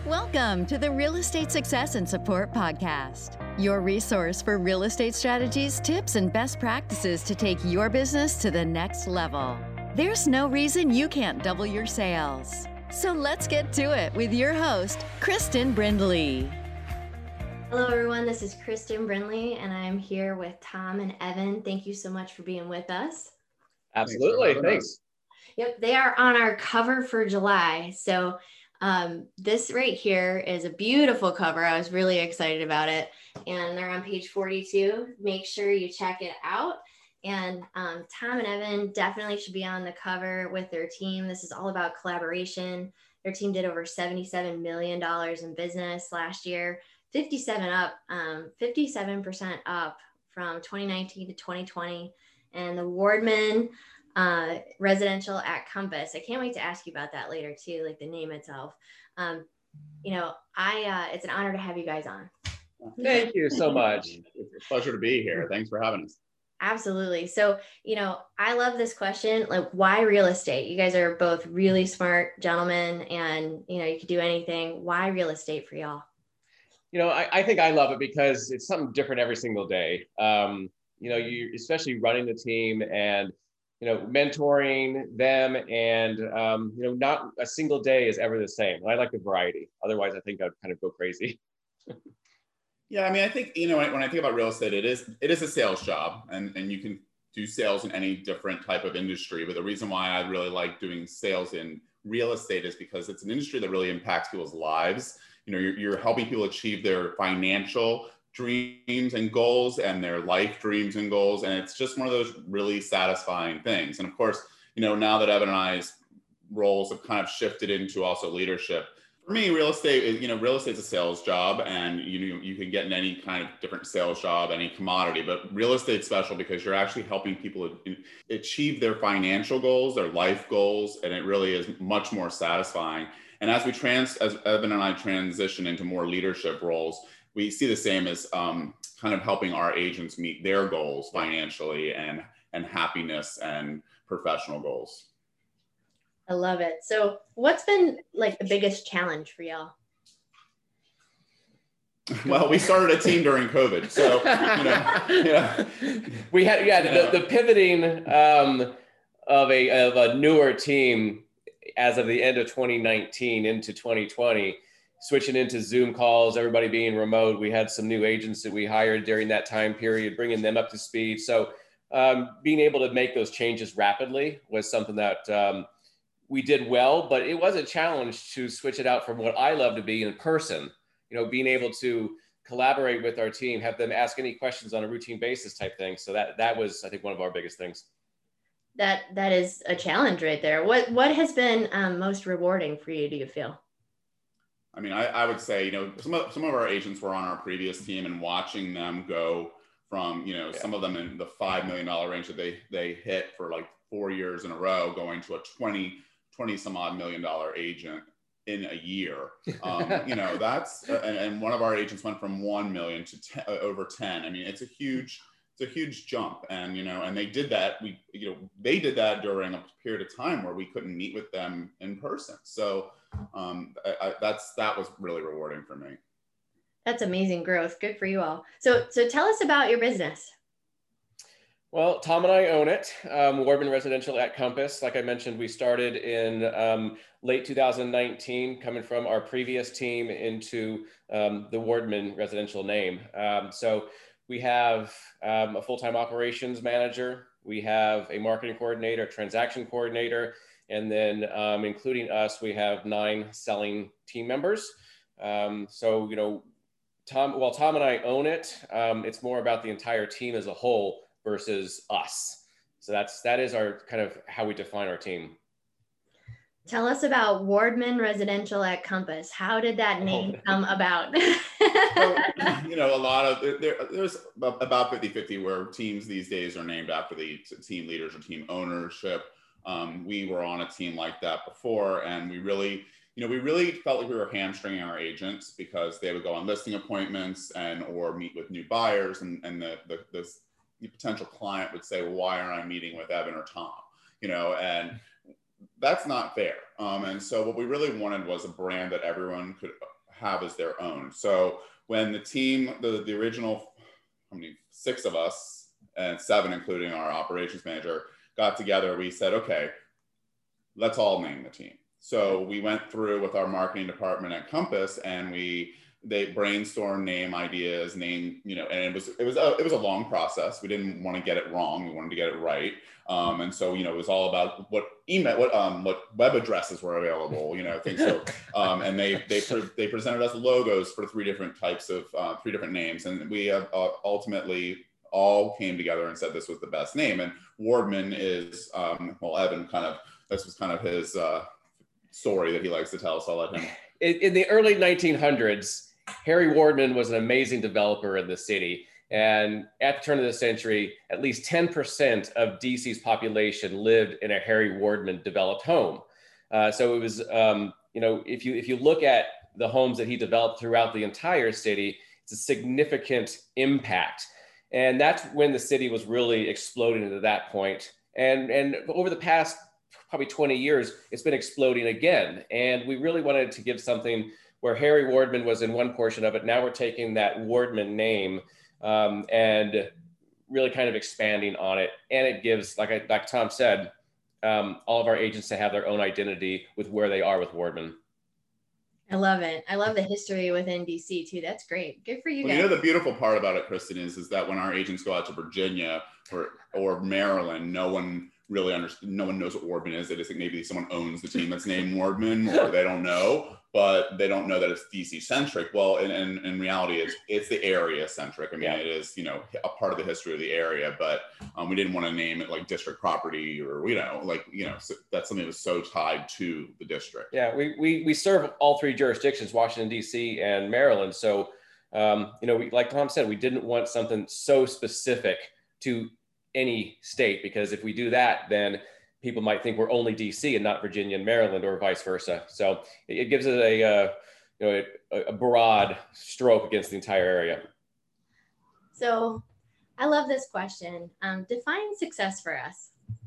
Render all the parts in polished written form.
Welcome to the Real Estate Success and Support Podcast, your resource for real estate strategies, tips, and best practices to take your business to the next level. There's no reason you can't double your sales. So let's get to it with your host, Kristen Brindley. Hello, everyone. This is Kristen Brindley, and I'm here with Tom and Evan. Thank you so much for being with us. Absolutely. Thanks. Yep, they are on our cover for July. So this right here is a beautiful cover. I was really excited about it. And they're on page 42. Make sure you check it out. And Tom and Evan definitely should be on the cover with their team. This is all about collaboration. Their team did over $77 million in business last year, 57% up from 2019 to 2020. And the Wardman residential at Compass. I can't wait to ask you about that later too, like the name itself. It's an honor to have you guys on. Thank you so much. It's a pleasure to be here. Thanks for having us. Absolutely. So, I love this question, like why real estate? You guys are both really smart gentlemen and, you could do anything. Why real estate for y'all? I think I love it because it's something different every single day. You especially running the team and mentoring them and, not a single day is ever the same. I like the variety. Otherwise, I think I'd kind of go crazy. Yeah, I mean, I think, when I think about real estate, it is a sales job and you can do sales in any different type of industry. But the reason why I really like doing sales in real estate is because it's an industry that really impacts people's lives. You're helping people achieve their financial dreams and goals and their life dreams and goals. And it's just one of those really satisfying things. And of course, now that Evan and I's roles have kind of shifted into also leadership, for me, real estate is a sales job and you can get in any kind of different sales job, any commodity, but real estate's special because you're actually helping people achieve their financial goals, their life goals. And it really is much more satisfying. And as Evan and I transition into more leadership roles, we see the same as kind of helping our agents meet their goals financially and happiness and professional goals. I love it. So what's been like the biggest challenge for y'all? Well, we started a team during COVID. So, we had, the pivoting of a newer team as of the end of 2019 into 2020, switching into Zoom calls, everybody being remote. We had some new agents that we hired during that time period, bringing them up to speed. So being able to make those changes rapidly was something that we did well, but it was a challenge to switch it out from what I love to be in person, being able to collaborate with our team, have them ask any questions on a routine basis type thing. So that was, I think, one of our biggest things. That is a challenge right there. What has been most rewarding for you, do you feel? I mean, I would say, some of our agents were on our previous team and watching them go from, some of them in the $5 million range that they hit for like 4 years in a row, going to a 20 some odd $1 million agent in a year. That's, and one of our agents went from 1 million to over 10. I mean, it's a huge jump. And, and they did that. They did that during a period of time where we couldn't meet with them in person. So that was really rewarding for me. That's amazing growth. Good for you all. So tell us about your business. Well, Tom and I own it, Wardman Residential at Compass. Like I mentioned, we started in late 2019, coming from our previous team into the Wardman Residential name. So we have a full-time operations manager. We have a marketing coordinator, transaction coordinator, and then including us, we have 9 selling team members. Tom and I own it, it's more about the entire team as a whole versus us. So that is our kind of how we define our team. Tell us about Wardman Residential at Compass. How did that name come about? A lot of there's about 50-50 where teams these days are named after the team leaders or team ownership. We were on a team like that before, and we really felt like we were hamstringing our agents because they would go on listing appointments or meet with new buyers, and the potential client would say, well, why aren't I meeting with Evan or Tom? And that's not fair. And so what we really wanted was a brand that everyone could have as their own. So when the team, the original, how many, 6 of us and 7, including our operations manager, got together, we said, okay, let's all name the team. So we went through with our marketing department at Compass, and they brainstormed name ideas, and it was a long process. We didn't want to get it wrong. We wanted to get it right. And so, it was all about what email, what web addresses were available, things. So, and they presented us logos for 3 different types of 3 different names. And we ultimately all came together and said this was the best name. And Wardman is, Evan this was kind of his story that he likes to tell. So I'll let him. In the early 1900s, Harry Wardman was an amazing developer in the city. And at the turn of the century, at least 10% of DC's population lived in a Harry Wardman developed home. So it was, if you look at the homes that he developed throughout the entire city, it's a significant impact. And that's when the city was really exploding at that point. And over the past probably 20 years, it's been exploding again. And we really wanted to give something where Harry Wardman was in one portion of it. Now we're taking that Wardman name and really kind of expanding on it. And it gives, like Tom said, all of our agents to have their own identity with where they are with Wardman. I love it. I love the history within DC too. That's great. Good for you guys. The beautiful part about it, Kristen, is that when our agents go out to Virginia or Maryland, no one really no one knows what Wardman is. They just think maybe someone owns the team that's named Wardman, or they don't know, but they don't know that it's DC centric. Well, in reality, it's the area centric. I mean, It is, a part of the history of the area, but we didn't want to name it like district property or, so that's something that's so tied to the district. Yeah, we serve all 3 jurisdictions, Washington, DC and Maryland. So, like Tom said, we didn't want something so specific to any state, because if we do that, then people might think we're only DC and not Virginia and Maryland, or vice versa. So it gives it a broad stroke against the entire area. So I love this question. Define success for us.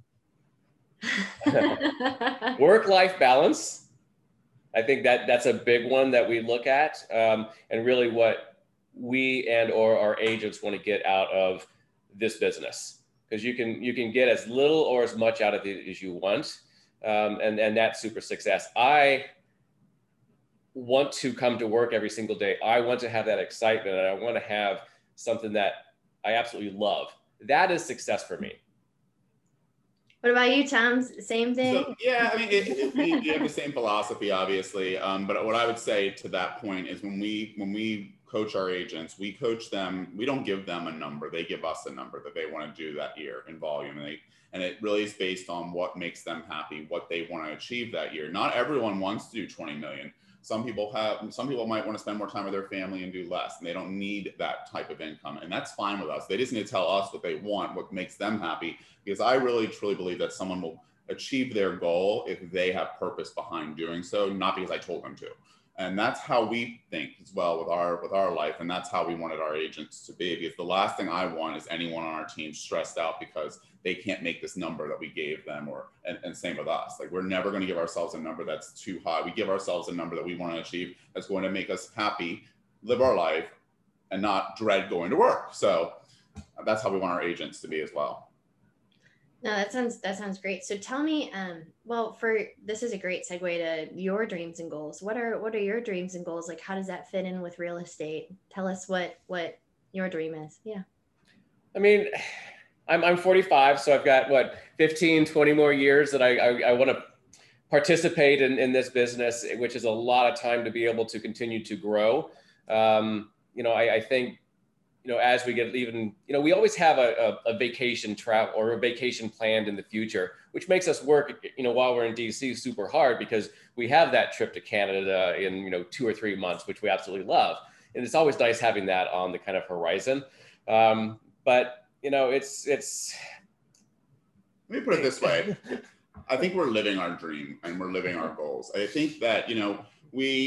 Work-life balance. I think that's a big one that we look at, and really what we or our agents want to get out of this business. Because you can get as little or as much out of it as you want, and that's super success. I want to come to work every single day. I want to have that excitement, and I want to have something that I absolutely love. That is success for me. What about you, Tom? Same thing? So, yeah, I mean, we have the same philosophy, obviously. But what I would say to that point is when we coach our agents, we coach them, we don't give them a number, they give us a number that they want to do that year in volume. And it really is based on what makes them happy, what they want to achieve that year. Not everyone wants to do 20 million. Some people might want to spend more time with their family and do less, and they don't need that type of income. And that's fine with us. They just need to tell us what they want, what makes them happy, because I really truly believe that someone will achieve their goal if they have purpose behind doing so, not because I told them to. And that's how we think as well with our life. And that's how we wanted our agents to be, because the last thing I want is anyone on our team stressed out because they can't make this number that we gave them, and same with us. Like, we're never going to give ourselves a number that's too high. We give ourselves a number that we want to achieve that's going to make us happy, live our life, and not dread going to work. So that's how we want our agents to be as well. No, that sounds great. So tell me, this is a great segue to your dreams and goals. What are your dreams and goals? Like, how does that fit in with real estate? Tell us what your dream is. Yeah. I mean, I'm 45, so I've got 15, 20 more years that I want to participate in this business, which is a lot of time to be able to continue to grow. I think, as we get even, we always have a vacation travel or a vacation planned in the future, which makes us work, while we're in DC super hard, because we have that trip to Canada in, 2 or 3 months, which we absolutely love. And it's always nice having that on the kind of horizon. But, it's. Let me put it this way. I think we're living our dream and we're living our goals. I think that,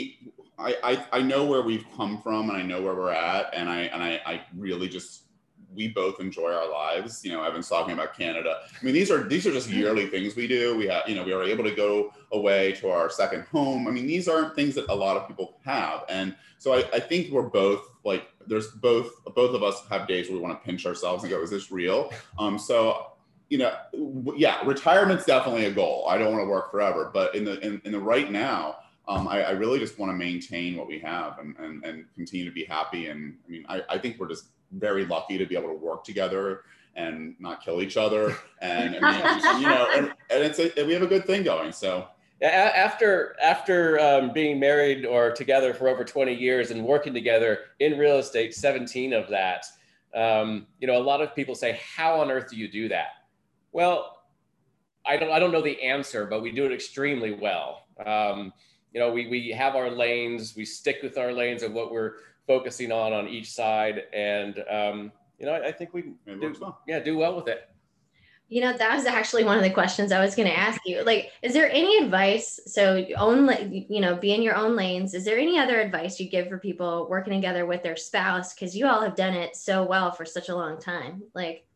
I know where we've come from and I know where we're at. And I really just we both enjoy our lives. You know, Evan's talking about Canada. I mean, these are just yearly things we do. We have, you know, we are able to go away to our second home. I mean, these aren't things that a lot of people have. And so I think we're both like, there's both of us have days where we want to pinch ourselves and go, is this real? So, you know, yeah, retirement's definitely a goal. I don't want to work forever, but in the right now, I really just want to maintain what we have and continue to be happy. And I mean, I think we're just very lucky to be able to work together and not kill each other. And, you know, and we have a good thing going. So after being married or together for over 20 years and working together in real estate, 17 of that, you know, a lot of people say, how on earth do you do that? Well, I don't know the answer, but we do it extremely well. You know, we have our lanes, we stick with our lanes of what we're focusing on each side. And, you know, I think we do well with it. You know, that was actually one of the questions I was going to ask you. Like, is there any advice? So you know, be in your own lanes. Is there any other advice you give for people working together with their spouse? Because you all have done it so well for such a long time. Like,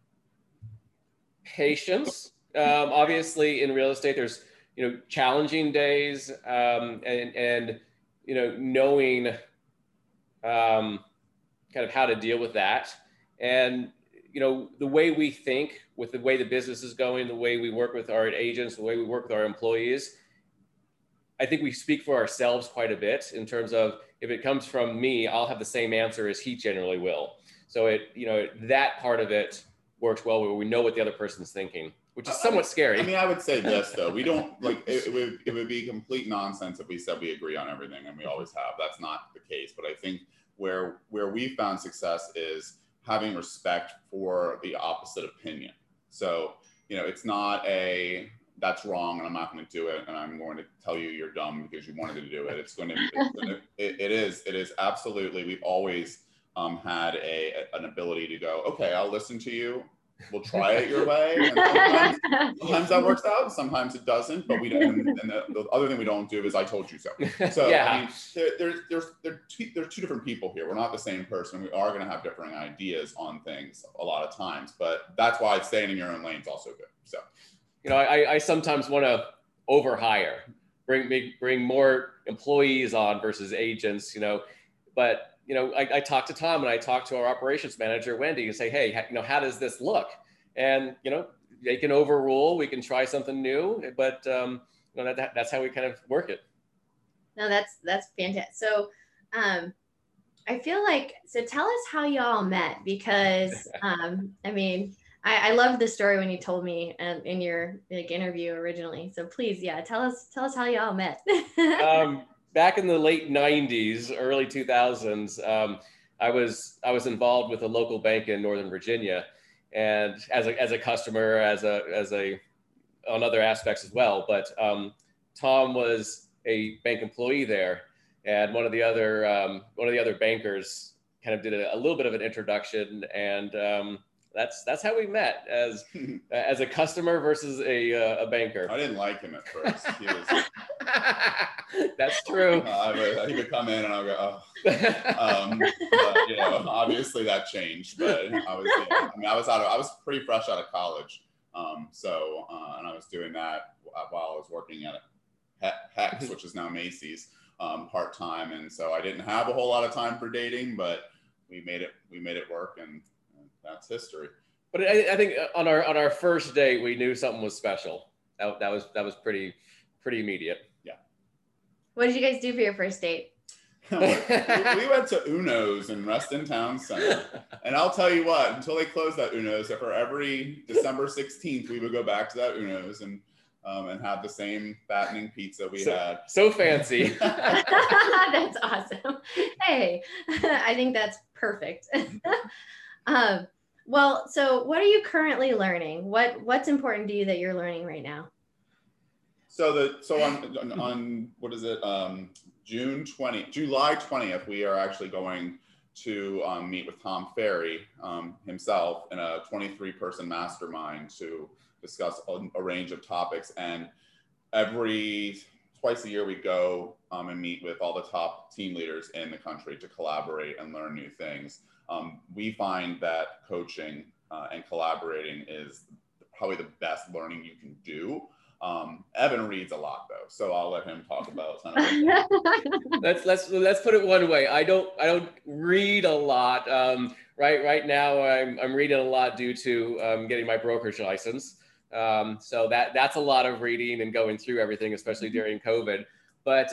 patience. Obviously in real estate, there's, you know, challenging days, and, you know, knowing kind of how to deal with that. And, you know, the way we think with the way the business is going, the way we work with our agents, the way we work with our employees, I think we speak for ourselves quite a bit in terms of, if it comes from me, I'll have the same answer as he generally will. So it, you know, that part of it works well, where we know what the other person's thinking, which is somewhat scary. I mean, I would say this though, we don't like, it would be complete nonsense if we said we agree on everything, and we always have. That's not the case. But I think where we found success is having respect for the opposite opinion. So, you know, it's not a, that's wrong and I'm not going to do it, and I'm going to tell you you're dumb because you wanted to do it. It is absolutely, we've always had an ability to go, okay, I'll listen to you. We'll try it your way. And sometimes that works out, sometimes it doesn't. But we don't. And the other thing we don't do is I told you so. So yeah. I mean, there's two different people here. We're not the same person. We are going to have different ideas on things a lot of times. But that's why staying in your own lane is also good. So, you know, I sometimes want to overhire, bring more employees on versus agents. You know, but you know, I talked to Tom and I talked to our operations manager, Wendy, and say, hey, you know, how does this look? And, you know, they can overrule, we can try something new, but, you know, that's how we kind of work it. No, that's fantastic. So, I feel like, so tell us how y'all met, because, I mean, I love the story when you told me in your like interview originally. So please, yeah, tell us how y'all met. Back in the late 90s, early 2000s, I was involved with a local bank in Northern Virginia, and as a customer, as a on other aspects as well. But Tom was a bank employee there, and one of the other bankers kind of did a little bit of an introduction, and that's how we met, as a customer versus a banker. I didn't like him at first. He was. That's true. He would come in and I'll go, oh. But, you know, obviously that changed. But I was pretty fresh out of college, and I was doing that while I was working at Hex, which is now Macy's, part time, and so I didn't have a whole lot of time for dating, but we made it work, and that's history. But I think on our first date, we knew something was special. That was pretty immediate. Yeah. What did you guys do for your first date? we went to Uno's in Reston Town Center, and I'll tell you what, until they closed that Uno's, for every December 16th, we would go back to that Uno's and have the same fattening pizza we had. So fancy. That's awesome. Hey, I think that's perfect. Well, so what are you currently learning? What's important to you that you're learning right now? So on what is it? July 20th, we are actually going to meet with Tom Ferry himself in a 23-person mastermind to discuss a range of topics. And every twice a year we go and meet with all the top team leaders in the country to collaborate and learn new things. We find that coaching and collaborating is probably the best learning you can do. Evan reads a lot though, so I'll let him talk about some of it. Let's put it one way. I don't read a lot. Right now I'm reading a lot due to getting my brokerage license. So that's a lot of reading and going through everything, especially during COVID. But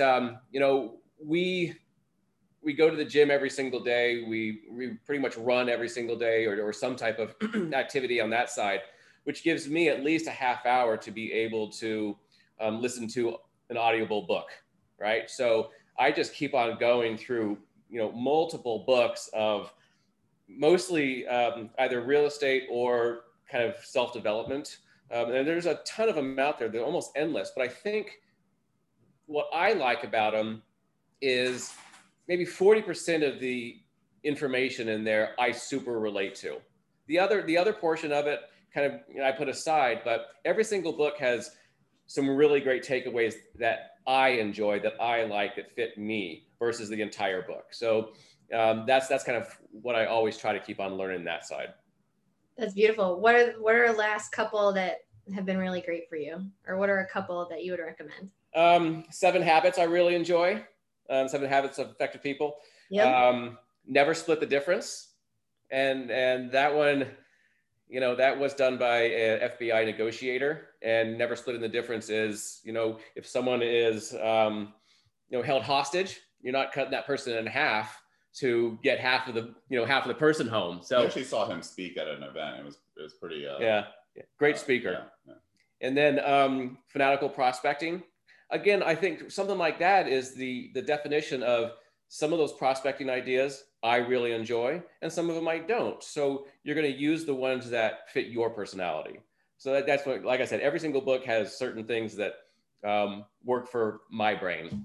we go to the gym every single day. We pretty much run every single day or some type of activity on that side, which gives me at least a half hour to be able to listen to an audible book, right? So I just keep on going through, multiple books of mostly either real estate or kind of self-development. And there's a ton of them out there. They're almost endless. But I think what I like about them is maybe 40% of the information in there I super relate to. The other portion of it kind of I put aside, but every single book has some really great takeaways that I enjoy, that I like, that fit me versus the entire book. So that's kind of what I always try to keep on learning that side. That's beautiful. What are the last couple that have been really great for you? Or what are a couple that you would recommend? 7 Habits I really enjoy. 7 Habits of Effective People. Yep. Never Split the Difference. And that one, that was done by an FBI negotiator, and never splitting the difference is, if someone is, held hostage, you're not cutting that person in half to get half of the person home. So I actually saw him speak at an event. It was pretty, great speaker. Yeah. And then Fanatical Prospecting. Again, I think something like that is the definition of some of those prospecting ideas I really enjoy, and some of them I don't. So you're going to use the ones that fit your personality. So that's what, like I said, every single book has certain things that work for my brain.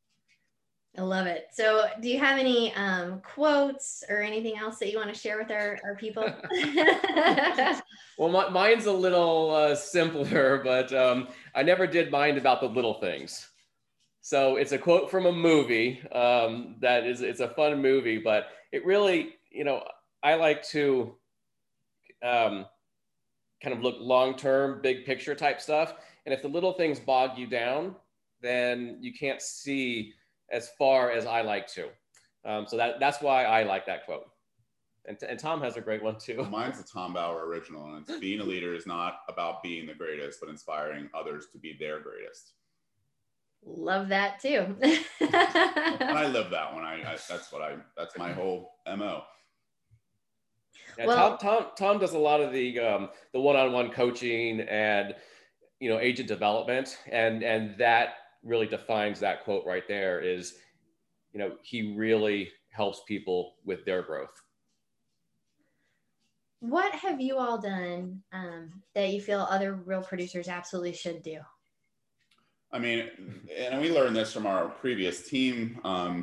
I love it. So do you have any quotes or anything else that you want to share with our people? Well, mine's a little simpler, but I never did mind about the little things. So it's a quote from a movie it's a fun movie, but it really, I like to kind of look long-term, big picture type stuff. And if the little things bog you down, then you can't see as far as I like to. So that's why I like that quote. And Tom has a great one too. Mine's a Tom Bauer original, and it's being a leader is not about being the greatest, but inspiring others to be their greatest. Love that too. And I live that one. That's my whole MO. Yeah, well, Tom does a lot of the one-on-one coaching and agent development, and that really defines that quote right there. Is he really helps people with their growth. What have you all done that you feel other real producers absolutely should do? I mean, and we learned this from our previous team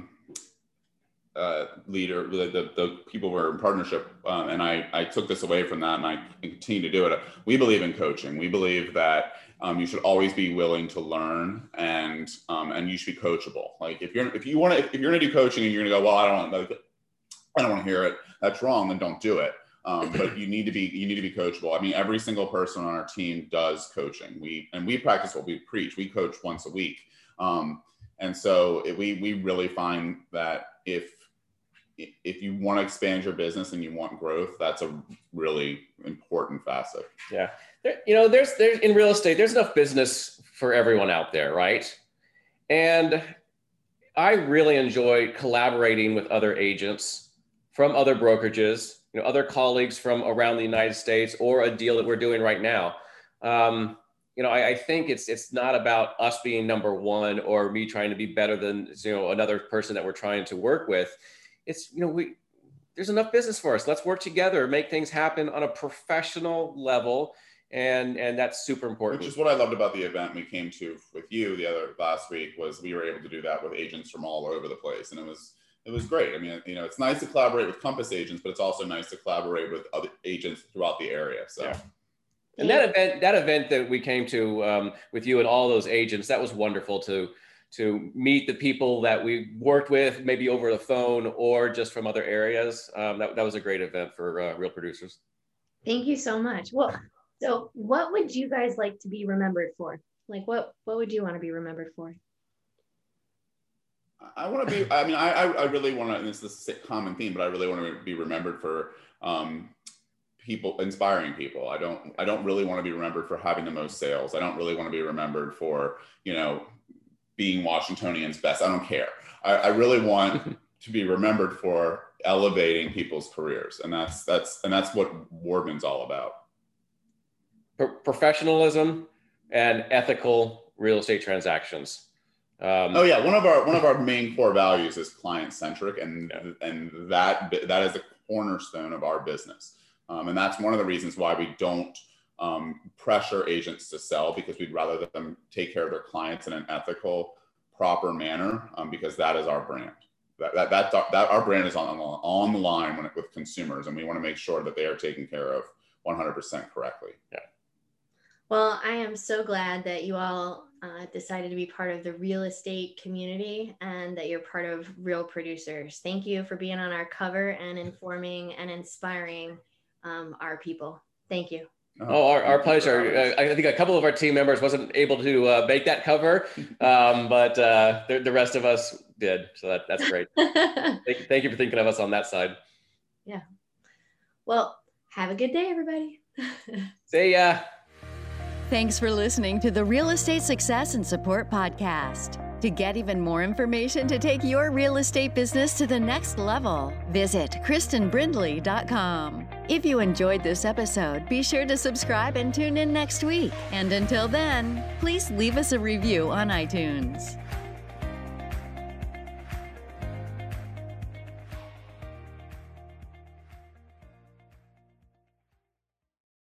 leader, the people we're in partnership, and I took this away from that, and I continue to do it. We believe in coaching. We believe that you should always be willing to learn, and you should be coachable. Like if you're going to do coaching and you're going to go, well, I don't want to hear it. That's wrong. Then don't do it. But you need to be coachable. I mean, every single person on our team does coaching. We practice what we preach. We coach once a week. And so we really find that if you want to expand your business and you want growth, that's a really important facet. Yeah. There's in real estate, there's enough business for everyone out there, right? And I really enjoy collaborating with other agents from other brokerages, other colleagues from around the United States, or a deal that we're doing right now. I think it's not about us being number one or me trying to be better than another person that we're trying to work with. It's there's enough business for us. Let's work together, make things happen on a professional level, and that's super important. Which is what I loved about the event we came to with you last week, was we were able to do that with agents from all over the place, and it was great. I mean, it's nice to collaborate with Compass agents, but it's also nice to collaborate with other agents throughout the area. So. Yeah. And that event that we came to with you and all those agents, that was wonderful to to meet the people that we worked with, maybe over the phone or just from other areas. That was a great event for Real Producers. Thank you so much. Well, so what would you guys like to be remembered for? Like, what would you want to be remembered for? I want to be, I mean, I really want to, and this is a common theme, but I really want to be remembered for people, inspiring people. I don't really want to be remembered for having the most sales. I don't really want to be remembered for, you know, being Washingtonian's best. I don't care. I really want to be remembered for elevating people's careers. And that's what Wardman's all about. Professionalism and ethical real estate transactions. One of our main core values is client-centric, and that is the cornerstone of our business. And that's one of the reasons why we don't pressure agents to sell, because we'd rather them take care of their clients in an ethical, proper manner, because that is our brand. That our brand is on the line with consumers, and we want to make sure that they are taken care of 100% correctly. Yeah. Well, I am so glad that you all decided to be part of the real estate community and that you're part of Real Producers. Thank you for being on our cover and informing and inspiring our people. Thank you. Oh, our pleasure. I think a couple of our team members wasn't able to make that cover, but the rest of us did. So that's great. Thank you for thinking of us on that side. Yeah. Well, have a good day, everybody. See ya. Thanks for listening to the Real Estate Success and Support Podcast. To get even more information to take your real estate business to the next level, visit KristenBrindley.com. If you enjoyed this episode, be sure to subscribe and tune in next week. And until then, please leave us a review on iTunes.